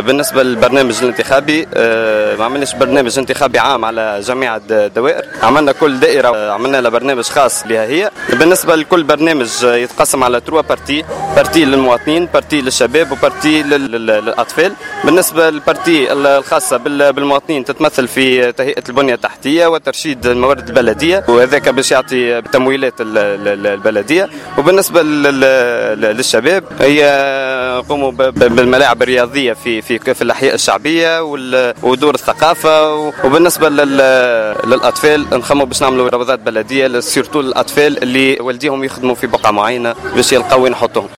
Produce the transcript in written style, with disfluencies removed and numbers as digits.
بالنسبة للبرنامج الانتخابي ما عملناش برنامج انتخابي عام على جميع الدوائر، عملنا كل دائرة عملنا لها برنامج خاص بها هي. بالنسبة لكل برنامج يتقسم على 3 بارتي للمواطنين، بارتي للشباب، وبارتي للأطفال. بالنسبة للبارتي الخاصة بالمواطنين تتمثل في تهيئة البنية التحتية وترشيد الموارد البلدية، وهذاك باش يعطي تمويلات البلدية. وبالنسبة للشباب هي قوموا بالملاعب الرياضية في الأحياء الشعبية ودور الثقافة. وبالنسبة للأطفال نخموا باش نعملوا روضات بلدية سيرتو للأطفال اللي والديهم يخدموا في بقعة معينة باش يلقاو وين يحطوهم.